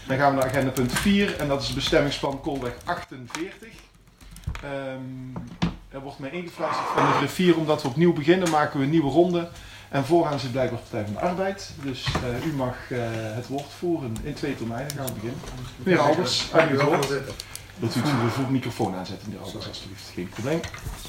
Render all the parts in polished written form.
Dan gaan we naar agenda punt 4 en dat is het bestemmingsplan Koolweg 48. Er wordt mij ingefluisterd van de griffier omdat we opnieuw beginnen, maken we een nieuwe ronde. En vooraan zit blijkbaar Partij van de Arbeid. Dus u mag het woord voeren in 2 termijnen. Gaan we beginnen. Meneer Albers, aan uw woord. Wilt u de microfoon aanzetten, meneer Albers, alsjeblieft. Geen probleem.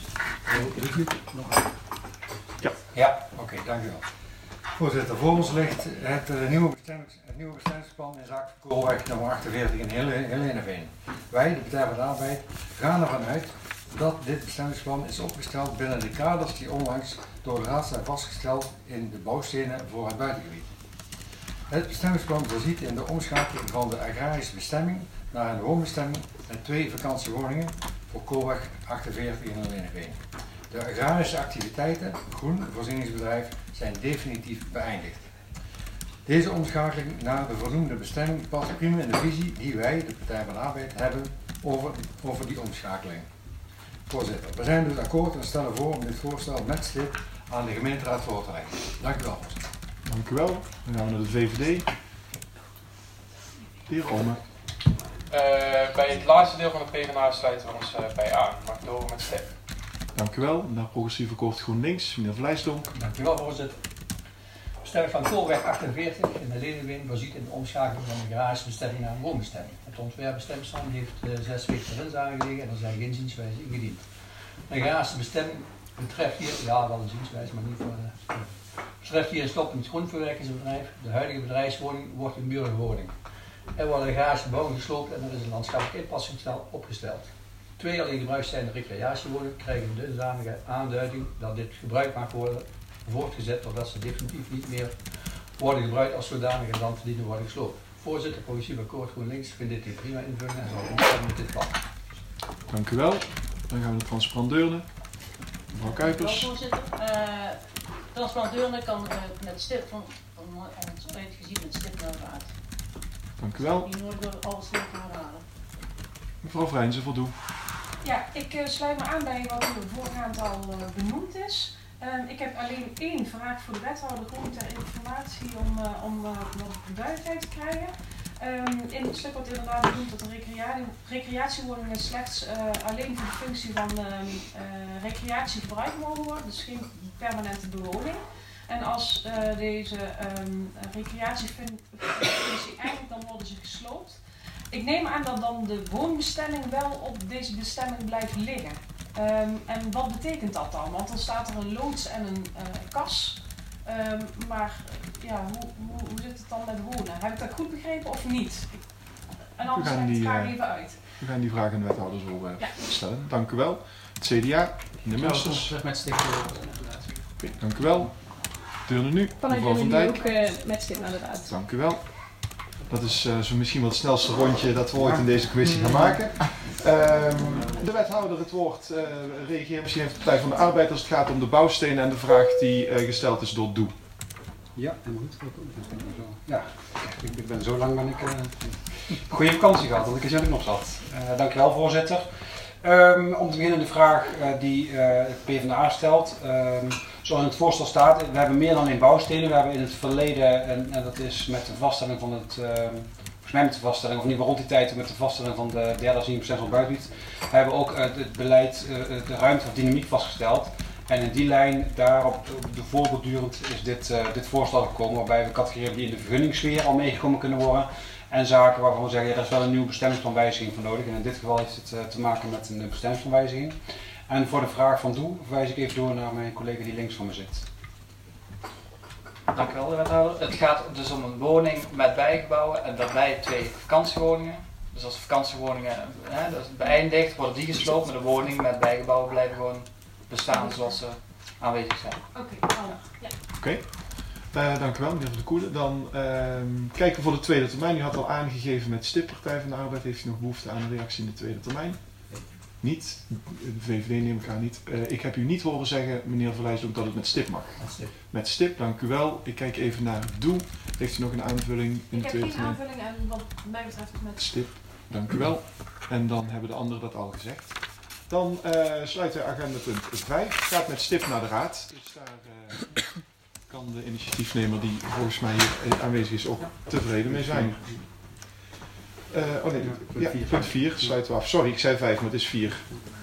Ja, oké, dank u wel. Voorzitter, voor ons ligt het nieuwe bestemmingsplan in zaak Koolweg nummer 48 in Helenveen. Wij, de Partij van de Arbeid, gaan ervan uit dat dit bestemmingsplan is opgesteld binnen de kaders die onlangs door de Raad zijn vastgesteld in de bouwstenen voor het buitengebied. Het bestemmingsplan voorziet in de omschakeling van de agrarische bestemming naar een woonbestemming met 2 vakantiewoningen voor Koolweg 48 in Helenveen. De agrarische activiteiten, groen voorzieningsbedrijf, zijn definitief beëindigd. Deze omschakeling naar de vernoemde bestemming past prima in de visie die wij, de Partij van de Arbeid, hebben over die omschakeling. Voorzitter, we zijn dus akkoord en stellen voor om dit voorstel met stip aan de gemeenteraad voor te leggen. Dank u wel, voorzitter. Dank u wel. Dan gaan we naar de VVD. De heer Ome. Bij het laatste deel van de PvdA sluiten we ons bij aan. Mag ik door met stip. Dank u wel. Naar Progressieve Koord GroenLinks, meneer Vlijsdonk. Dank u wel, voorzitter. Bestemming van Koolweg 48 in de Helenveen voorziet in de omschakeling van de agrarische bestemming naar een woonbestemming. Het ontwerpbestemmingsplan heeft 6 weken erin aangelegen en er zijn geen zienswijzen ingediend. De agrarische bestemming betreft hier, ja wel een zienswijze, maar niet voor de... betreft hier een stoppend grondverwerkingsbedrijf. De huidige bedrijfswoning wordt een burgerwoning. Er worden agrarische gebouwen gesloopt en er is een landschappelijk inpassingsstelsel opgesteld. 2 alleen gebruikzijnde recreatiewoningen krijgen de dusdanige aanduiding dat dit gebruik mag worden voortgezet totdat ze definitief niet meer worden gebruikt als zodanig en dan verdienen worden gesloopt. Voorzitter, Progressief Akkoord GroenLinks vindt dit een prima invulling en zal instemmen met dit plan. Dank u wel. Dan gaan we naar Transplant Deurne. Mevrouw Kuipers. Voorzitter, Transplant Deurne kan met stip van ons gezien met stip naar de raad. Dank u wel. Die nooit door alles te herhalen. Mevrouw Vrijnse, voldoe. Ja, ik sluit me aan bij wat er voorgaand al benoemd is. Ik heb alleen 1 vraag voor de wethouder, gewoon ter informatie om wat duidelijkheid te krijgen. In het stuk wordt inderdaad benoemd dat de recreatiewoningen slechts alleen voor de functie van recreatie gebruikt mogen worden, dus geen permanente bewoning. En als deze recreatiefunctie eindigt, dan worden ze gesloopt. Ik neem aan dat dan de woonbestemming wel op deze bestemming blijft liggen. En wat betekent dat dan? Want dan staat er een loods en een kas. Maar ja, hoe zit het dan met wonen? Heb ik dat goed begrepen of niet? En anders leg ik het graag even uit. We gaan die vraag aan de wethouder zo stellen. Dank u wel. Het CDA, meneer Munsters. Met stip. Oké, dank u wel. Deurne nu, mevrouw Van Dijk. Ook met stip naar de raad. Dank u wel. Dat is zo misschien wel het snelste rondje dat we ooit in deze commissie gaan maken. De wethouder het woord reageert misschien even de Partij van de Arbeid als het gaat om de bouwstenen en de vraag die gesteld is door Doe. Ja, helemaal goed. Ja, ik ben zo lang goede vakantie gehad dat ik er zelf nog zat. Dank u wel, voorzitter. Om te beginnen de vraag die het PvdA stelt. Zoals in het voorstel staat, we hebben meer dan alleen bouwstenen. We hebben in het verleden, en dat is met de vaststelling van het, volgens mij met de vaststelling, of in ieder geval rond die tijd met de vaststelling van de derde aanzienbestemming van buitengebied, hebben we ook het beleid, de ruimte of dynamiek vastgesteld. En in die lijn, daarop de voorbordurend is dit voorstel gekomen, waarbij we categorieën die in de vergunningssfeer al meegekomen kunnen worden. En zaken waarvan we zeggen, er is wel een nieuwe bestemmingsplanwijziging voor nodig. En in dit geval heeft het te maken met een bestemmingsplanwijziging. En voor de vraag van Doe verwijs ik even door naar mijn collega die links van me zit. Dank u wel, wethouder. Het gaat dus om een woning met bijgebouwen en daarbij 2 vakantiewoningen. Dus als de vakantiewoningen beëindigd, worden die gesloopt, maar de woning met bijgebouwen blijven gewoon bestaan zoals ze aanwezig zijn. Oké. Dank u wel, meneer Van der Koelen. Dan kijken we voor de tweede termijn. U had al aangegeven met stip Partij van de Arbeid. Heeft u nog behoefte aan een reactie in de tweede termijn? Niet. De VVD neem ik aan niet. Ik heb u niet horen zeggen, meneer Verlijsdonk, dat het met stip mag. Met stip, dank u wel. Ik kijk even naar Doe. Heeft u nog een aanvulling in de tweede termijn? Ik heb geen aanvulling en wat mij betreft is met stip. Dank u wel. En dan hebben de anderen dat al gezegd. Dan sluiten we agenda punt 5. Gaat met stip naar de raad. Dus daar kan de initiatiefnemer die volgens mij hier aanwezig is ook tevreden mee zijn. punt 4 sluiten we af. Sorry, ik zei 5, maar het is 4.